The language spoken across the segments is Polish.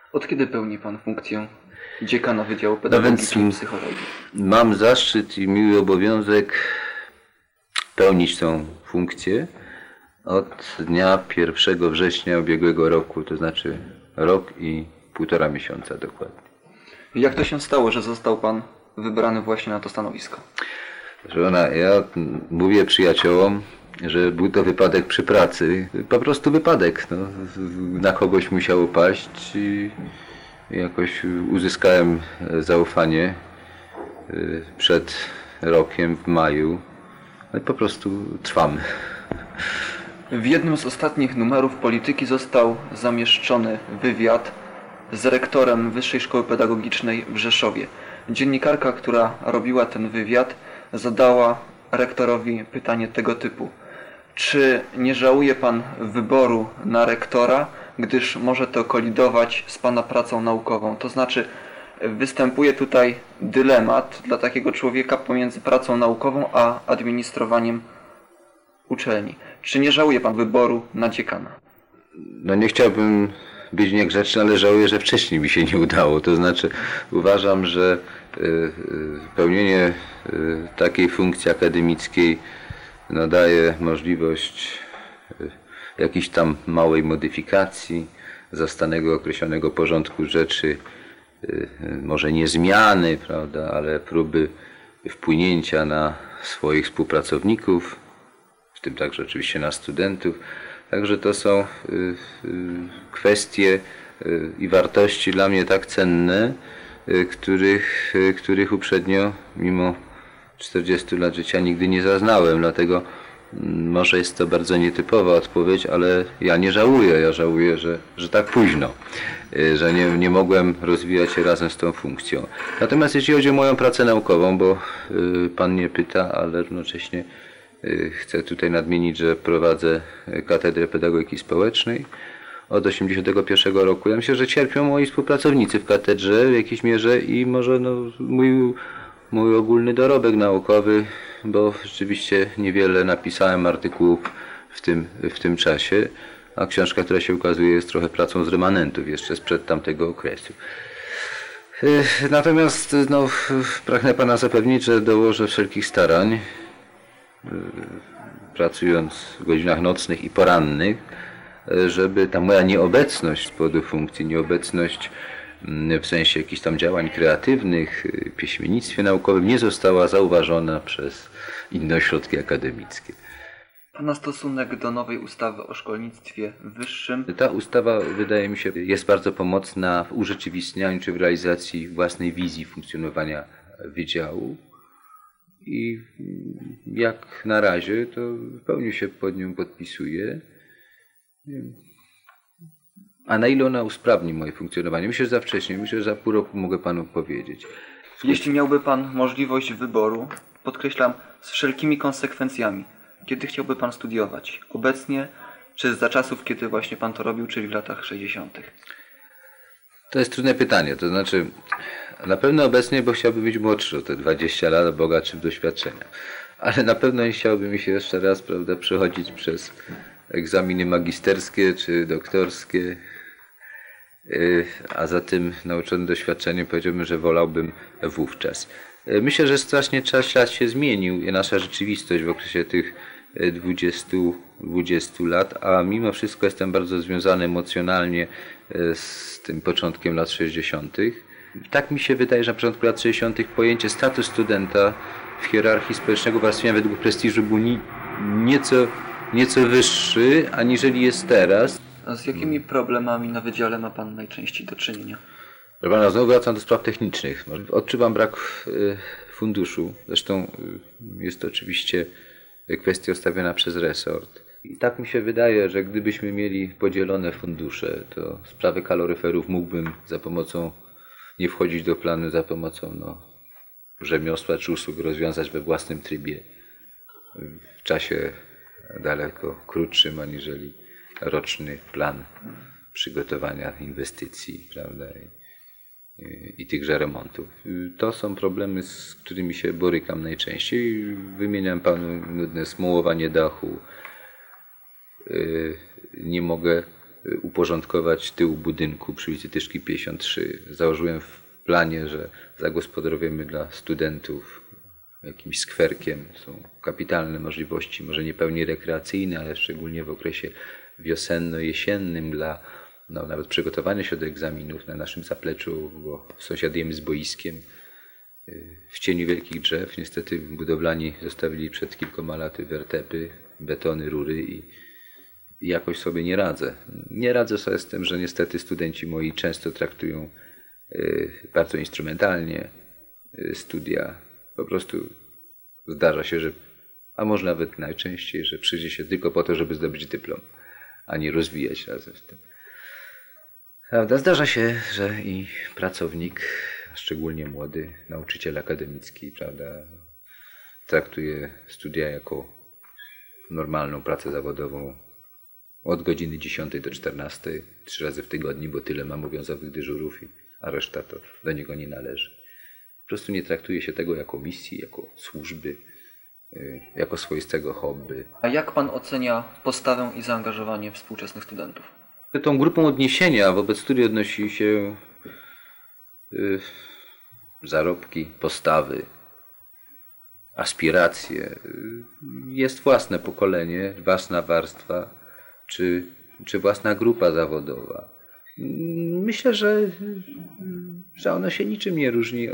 Od kiedy pełni pan funkcję dziekana Wydziału No Pedagogiki i więc Psychologii? mam zaszczyt i miły obowiązek pełnić tą funkcję od dnia 1 września ubiegłego roku, to znaczy rok i 1,5 miesiąca dokładnie. Jak to się stało, że został pan wybrany właśnie na to stanowisko? Żona, ja mówię przyjaciołom, że był to wypadek przy pracy. Po prostu wypadek. No. Na kogoś musiało paść i jakoś uzyskałem zaufanie przed rokiem w maju. No i po prostu trwamy. W jednym z ostatnich numerów Polityki został zamieszczony wywiad z rektorem Wyższej Szkoły Pedagogicznej w Rzeszowie. Dziennikarka, która robiła ten wywiad, zadała rektorowi pytanie tego typu. Czy nie żałuje pan wyboru na rektora, gdyż może to kolidować z pana pracą naukową? To znaczy, występuje tutaj dylemat dla takiego człowieka pomiędzy pracą naukową a administrowaniem uczelni. Czy nie żałuje pan wyboru na dziekana? No nie chciałbym być niegrzeczny, ale żałuję, że wcześniej mi się nie udało. To znaczy uważam, że pełnienie takiej funkcji akademickiej no, daje możliwość jakiejś tam małej modyfikacji zastanego określonego porządku rzeczy, może nie zmiany, prawda, ale próby wpłynięcia na swoich współpracowników, w tym także oczywiście na studentów. Także to są kwestie i wartości dla mnie tak cenne, których uprzednio, mimo 40 lat życia, nigdy nie zaznałem. Dlatego może jest to bardzo nietypowa odpowiedź, ale ja nie żałuję. Ja żałuję, że tak późno, że nie mogłem rozwijać się razem z tą funkcją. Natomiast jeśli chodzi o moją pracę naukową, bo pan mnie pyta, ale równocześnie chcę tutaj nadmienić, że prowadzę Katedrę Pedagogiki Społecznej od 1981 roku. Ja myślę, że cierpią moi współpracownicy w katedrze w jakiejś mierze i może no, mój ogólny dorobek naukowy, bo rzeczywiście niewiele napisałem artykułów w tym czasie, a książka, która się ukazuje, jest trochę pracą z remanentów jeszcze sprzed tamtego okresu. Natomiast no, pragnę pana zapewnić, że dołożę wszelkich starań, pracując w godzinach nocnych i porannych, żeby ta moja nieobecność z powodu funkcji, nieobecność w sensie jakichś tam działań kreatywnych, pieśmiennictwie naukowym nie została zauważona przez inne ośrodki akademickie. Pana stosunek do nowej ustawy o szkolnictwie wyższym? Ta ustawa, wydaje mi się, jest bardzo pomocna w urzeczywistnianiu czy w realizacji własnej wizji funkcjonowania wydziału. I jak na razie to w pełni się pod nią podpisuję. A na ile ona usprawni moje funkcjonowanie? Myślę, że za wcześnie. Myślę, że za pół roku mogę panu powiedzieć. Jeśli miałby pan możliwość wyboru, podkreślam, z wszelkimi konsekwencjami, kiedy chciałby pan studiować? Obecnie, czy za czasów, kiedy właśnie pan to robił, czyli w latach 60.? To jest trudne pytanie. To znaczy, na pewno obecnie, bo chciałbym być młodszy o te 20 lat, bogatszy w doświadczenia. Ale na pewno nie chciałbym się jeszcze raz, prawda, przechodzić przez egzaminy magisterskie czy doktorskie. A za tym nauczony doświadczeniem powiedziałbym, że wolałbym wówczas. Myślę, że strasznie czas się zmienił i nasza rzeczywistość w okresie tych 20 lat, a mimo wszystko jestem bardzo związany emocjonalnie z tym początkiem lat 60. Tak mi się wydaje, że na początku lat 60. pojęcie status studenta w hierarchii społecznego uwarstwienia według prestiżu był nieco wyższy, aniżeli jest teraz. A z jakimi problemami na wydziale ma pan najczęściej do czynienia? Proszę pana, znowu wracam do spraw technicznych. Odczuwam brak funduszu. Zresztą jest to oczywiście kwestia ustawiona przez resort. I tak mi się wydaje, że gdybyśmy mieli podzielone fundusze, to sprawy kaloryferów mógłbym za pomocą, nie wchodzić do planu, za pomocą rzemiosła czy usług rozwiązać we własnym trybie w czasie daleko krótszym aniżeli roczny plan przygotowania inwestycji, prawda, i tychże remontów. To są problemy, z którymi się borykam najczęściej. Wymieniam panu nudne smułowanie dachu. Nie mogę uporządkować tył budynku przy ulicy Tyszki 53. Założyłem w planie, że zagospodarujemy dla studentów jakimś skwerkiem. Są kapitalne możliwości, może nie pełni rekreacyjne, ale szczególnie w okresie wiosenno-jesiennym dla nawet przygotowania się do egzaminów na naszym zapleczu, bo sąsiadujemy z boiskiem w cieniu wielkich drzew. Niestety budowlani zostawili przed kilkoma laty wertepy, betony, rury i jakoś sobie nie radzę. Nie radzę sobie z tym, że niestety studenci moi często traktują bardzo instrumentalnie studia. Po prostu zdarza się, że, a może nawet najczęściej, że przyjdzie się tylko po to, żeby zdobyć dyplom, a nie rozwijać razem z tym. Prawda? Zdarza się, że i pracownik, szczególnie młody nauczyciel akademicki, prawda, traktuje studia jako normalną pracę zawodową od godziny 10 do 14, 3 razy w tygodniu, bo tyle mam obowiązkowych dyżurów, a reszta to do niego nie należy. Po prostu nie traktuje się tego jako misji, jako służby, jako swoistego hobby. A jak pan ocenia postawę i zaangażowanie współczesnych studentów? Tą grupą odniesienia wobec studiów odnosi się zarobki, postawy, aspiracje. Jest własne pokolenie, własna warstwa, czy własna grupa zawodowa. Myślę, że ono się niczym nie różni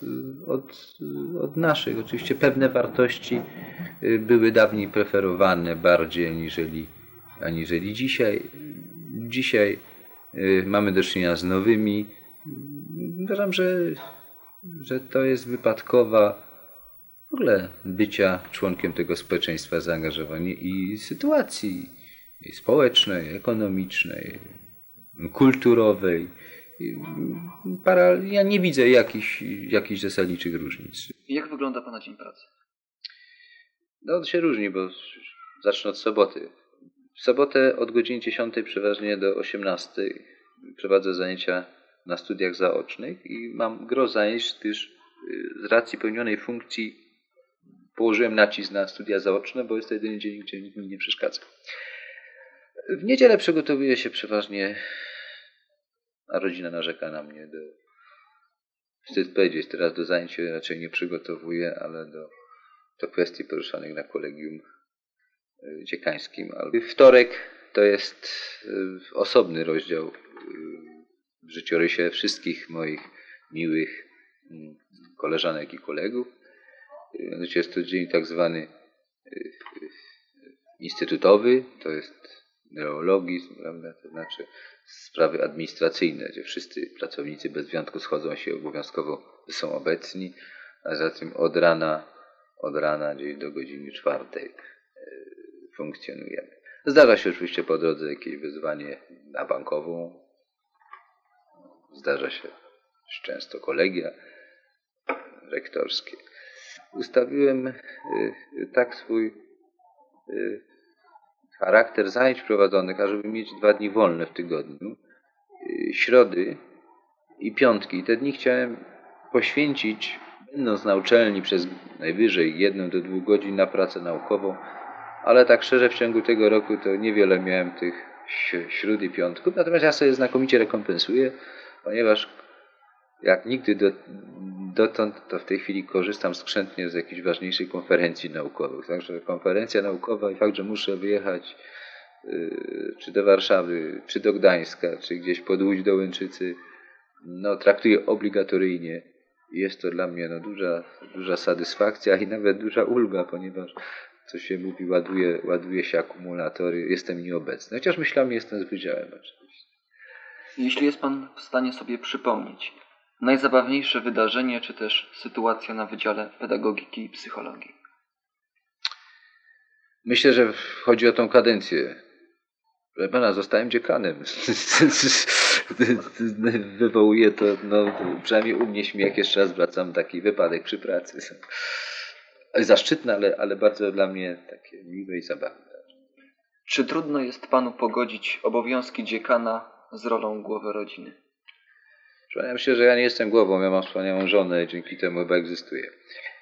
od naszych. Oczywiście pewne wartości były dawniej preferowane bardziej aniżeli dzisiaj. Dzisiaj mamy do czynienia z nowymi. Uważam, że to jest wypadkowa w ogóle bycia członkiem tego społeczeństwa, zaangażowania i sytuacji społecznej, ekonomicznej, kulturowej. Ja nie widzę jakichś zasadniczych różnic. Jak wygląda pana dzień pracy? No to się różni, bo zacznę od soboty. W sobotę od godziny 10 przeważnie do 18 prowadzę zajęcia na studiach zaocznych i mam gros zajęć, gdyż z racji pełnionej funkcji położyłem nacisk na studia zaoczne, bo jest to jedyny dzień, gdzie nikt mi nie przeszkadza. W niedzielę przygotowuję się przeważnie, a rodzina narzeka na mnie. Wstyd powiedzieć, teraz do zajęć się raczej nie przygotowuję, ale do kwestii poruszanych na kolegium dziekańskim. Wtorek to jest osobny rozdział w życiorysie wszystkich moich miłych koleżanek i kolegów. Jest to dzień tak zwany instytutowy, to jest neologizm, prawda? To znaczy sprawy administracyjne, gdzie wszyscy pracownicy bez wyjątku schodzą się obowiązkowo, są obecni, a zatem od rana gdzieś do godziny 4 funkcjonujemy. Zdarza się oczywiście po drodze jakieś wyzwanie na bankową, zdarza się często kolegia rektorskie. Ustawiłem tak swój charakter zajęć prowadzonych, ażeby mieć 2 dni wolne w tygodniu, środy i piątki. I te dni chciałem poświęcić, będąc na uczelni przez najwyżej 1 do 2 godzin na pracę naukową, ale tak szczerze w ciągu tego roku to niewiele miałem tych śród i piątków, natomiast ja sobie znakomicie rekompensuję, ponieważ jak nigdy dotąd, to w tej chwili korzystam skrzętnie z jakichś ważniejszych konferencji naukowych. Także konferencja naukowa i fakt, że muszę wyjechać czy do Warszawy, czy do Gdańska, czy gdzieś pod Łódź do Łęczycy, traktuję obligatoryjnie. Jest to dla mnie duża satysfakcja i nawet duża ulga, ponieważ co się mówi, ładuje się akumulatory, jestem nieobecny. Chociaż myślami jestem z wydziałem oczywiście. Jeśli jest pan w stanie sobie przypomnieć najzabawniejsze wydarzenie, czy też sytuacja na Wydziale Pedagogiki i Psychologii? Myślę, że chodzi o tą kadencję. Proszę pana, zostałem dziekanem. Wywołuje to, przynajmniej u mnie śmiech. Jeszcze raz wracam, taki wypadek przy pracy. Zaszczytne, ale bardzo dla mnie takie miłe i zabawne. Czy trudno jest panu pogodzić obowiązki dziekana z rolą głowy rodziny? Ja myślę, że ja nie jestem głową, ja mam wspaniałą żonę i dzięki temu chyba egzystuję.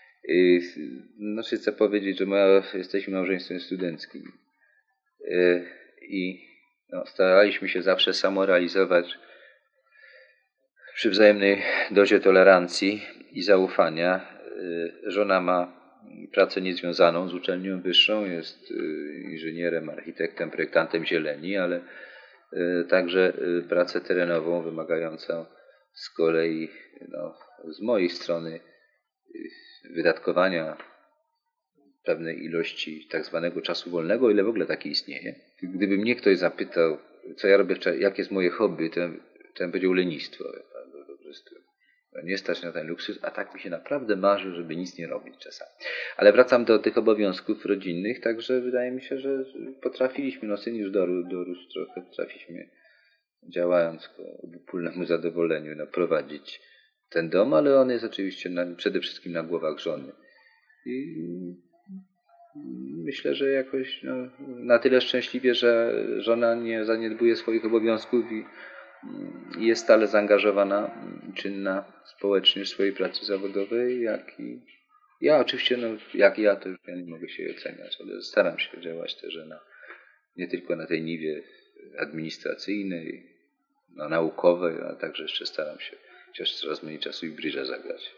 Chcę powiedzieć, że jesteśmy małżeństwem studenckim i No, staraliśmy się zawsze samorealizować przy wzajemnej dozie tolerancji i zaufania. Żona ma pracę niezwiązaną z uczelnią wyższą, jest inżynierem, architektem, projektantem zieleni, ale także pracę terenową wymagającą z kolei z mojej strony wydatkowania pewnej ilości tak zwanego czasu wolnego, o ile w ogóle taki istnieje. Gdyby mnie ktoś zapytał, co ja robię, jakie jest moje hobby, to ja bym powiedział lenistwo. Po prostu nie stać na ten luksus, a tak mi się naprawdę marzy, żeby nic nie robić czasami. Ale wracam do tych obowiązków rodzinnych, także wydaje mi się, że potrafiliśmy, syn już dorósł trochę, potrafiliśmy, działając ku obopólnemu zadowoleniu, prowadzić ten dom, ale on jest oczywiście przede wszystkim na głowach żony. I myślę, że jakoś na tyle szczęśliwie, że żona nie zaniedbuje swoich obowiązków i jest stale zaangażowana, czynna społecznie w swojej pracy zawodowej, jak i ja oczywiście, jak ja, to już ja nie mogę się jej oceniać, ale staram się działać też nie tylko na tej niwie administracyjnej, naukowej, a także jeszcze staram się chociaż coraz mniej czasu i brydża zagrać.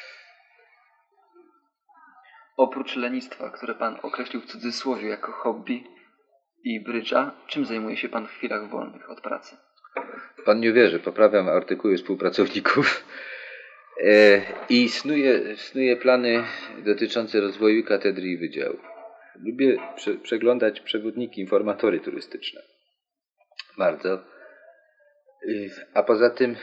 Oprócz lenistwa, które pan określił w cudzysłowie jako hobby i brydża, czym zajmuje się pan w chwilach wolnych od pracy? Pan nie wierzy, poprawiam artykuły współpracowników i snuję plany dotyczące rozwoju katedry i wydziału. Lubię przeglądać przewodniki, informatory turystyczne. Bardzo. A poza tym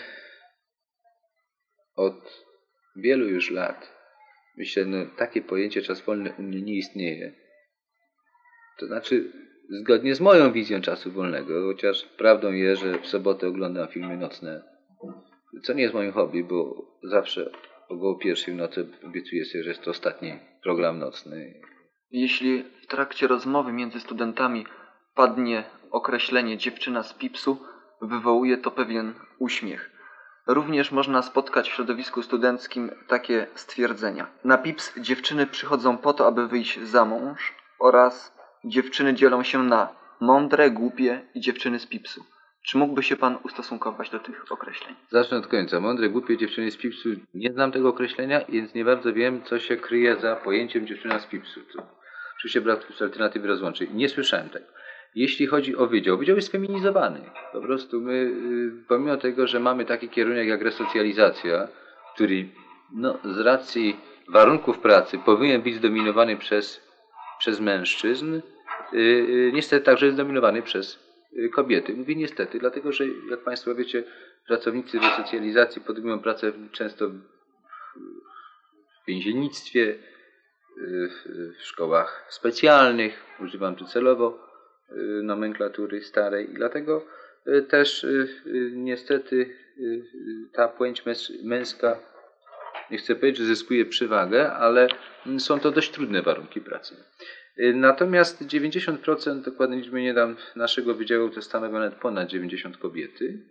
od wielu już lat, myślę, takie pojęcie czas wolny u mnie nie istnieje. To znaczy, zgodnie z moją wizją czasu wolnego, chociaż prawdą jest, że w sobotę oglądam filmy nocne, co nie jest moim hobby, bo zawsze około pierwszej w nocy obiecuję sobie, że jest to ostatni program nocny. Jeśli w trakcie rozmowy między studentami padnie określenie dziewczyna z Pipsu, wywołuje to pewien uśmiech. Również można spotkać w środowisku studenckim takie stwierdzenia. Na Pips dziewczyny przychodzą po to, aby wyjść za mąż, oraz dziewczyny dzielą się na mądre, głupie i dziewczyny z Pipsu. Czy mógłby się pan ustosunkować do tych określeń? Zacznę od końca. Mądre, głupie dziewczyny z Pipsu. Nie znam tego określenia, więc nie bardzo wiem, co się kryje za pojęciem dziewczyna z Pipsu. To oczywiście brak alternatywy rozłączej. Nie słyszałem tego. Jeśli chodzi o wydział jest sfeminizowany. Po prostu my, pomimo tego, że mamy taki kierunek jak resocjalizacja, który z racji warunków pracy powinien być zdominowany przez mężczyzn, niestety także jest zdominowany przez kobiety. Mówię niestety, dlatego że jak Państwo wiecie, pracownicy resocjalizacji podejmują pracę często w więziennictwie, w szkołach specjalnych, używam tu celowo nomenklatury starej i dlatego też niestety ta płeć męska, nie chcę powiedzieć, że zyskuje przewagę, ale są to dość trudne warunki pracy. Natomiast 90%, dokładnie liczby nie dam, naszego wydziału to stanowią nawet ponad 90 kobiety.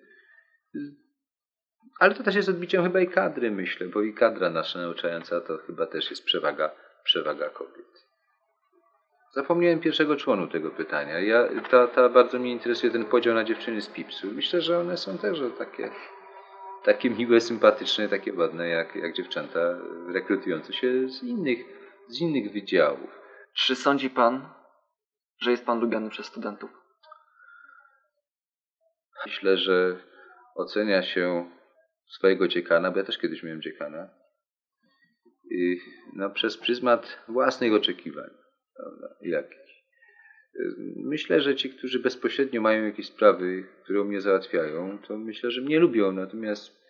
Ale to też jest odbiciem chyba i kadry, myślę, bo i kadra nasza nauczająca to chyba też jest przewaga kobiet. Zapomniałem pierwszego członu tego pytania. Bardzo mnie interesuje ten podział na dziewczyny z Pipsu. Myślę, że one są też takie miłe, sympatyczne, takie ładne jak dziewczęta rekrutujące się z innych wydziałów. Czy sądzi pan, że jest pan lubiany przez studentów? Myślę, że ocenia się swojego dziekana, bo ja też kiedyś miałem dziekana, przez pryzmat własnych oczekiwań. Jakich. Myślę, że ci, którzy bezpośrednio mają jakieś sprawy, które mnie załatwiają, to myślę, że mnie lubią. Natomiast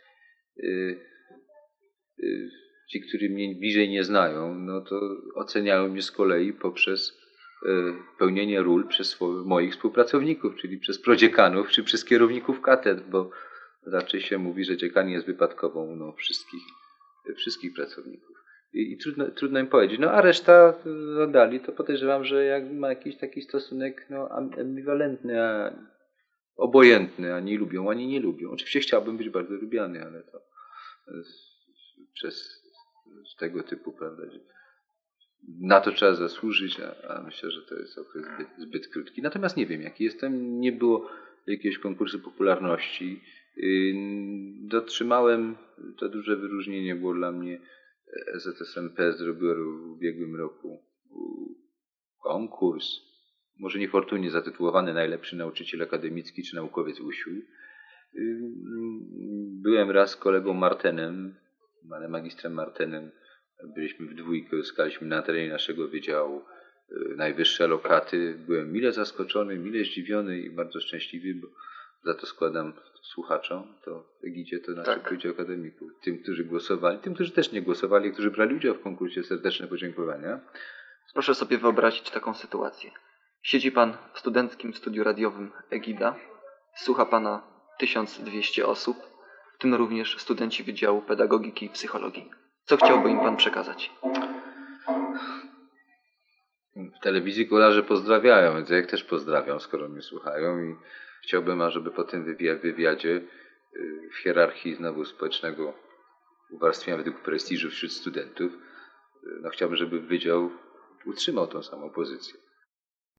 ci, którzy mnie bliżej nie znają, to oceniają mnie z kolei poprzez pełnienie ról przez moich współpracowników, czyli przez prodziekanów, czy przez kierowników katedr, bo raczej się mówi, że dziekan jest wypadkową wszystkich pracowników. I trudno im powiedzieć. A reszta dali, to podejrzewam, że jak ma jakiś taki stosunek ambiwalentny, obojętny, ani lubią, ani nie lubią. Oczywiście chciałbym być bardzo lubiany, ale to przez tego typu, prawda, Na to trzeba zasłużyć, a myślę, że to jest okres zbyt krótki. Natomiast nie wiem, jaki jestem. Nie było jakiegoś konkursu popularności. Dotrzymałem, to duże wyróżnienie było dla mnie. ZSMP zrobiło w ubiegłym roku konkurs, może niefortunnie zatytułowany Najlepszy Nauczyciel Akademicki czy Naukowiec UŚU. Byłem raz z kolegą Martenem, panem magistrem Martenem. Byliśmy w dwójkę, uzyskaliśmy na terenie naszego wydziału najwyższe lokaty. Byłem mile zaskoczony, mile zdziwiony i bardzo szczęśliwy, bo za to składam słuchaczom, to Egidzie, to naszych Wydział Akademików, tym, którzy głosowali, tym, którzy też nie głosowali, którzy brali udział w konkursie, serdeczne podziękowania. Proszę sobie wyobrazić taką sytuację. Siedzi pan w studenckim studiu radiowym Egida, słucha pana 1200 osób, w tym również studenci Wydziału Pedagogiki i Psychologii. Co chciałby im pan przekazać? W telewizji kolarze pozdrawiają, więc ja ich też pozdrawiam, skoro mnie słuchają i chciałbym, ażeby po tym wywiadzie w hierarchii znowu społecznego uwarstwienia według prestiżu wśród studentów, chciałbym, żeby wydział utrzymał tą samą pozycję.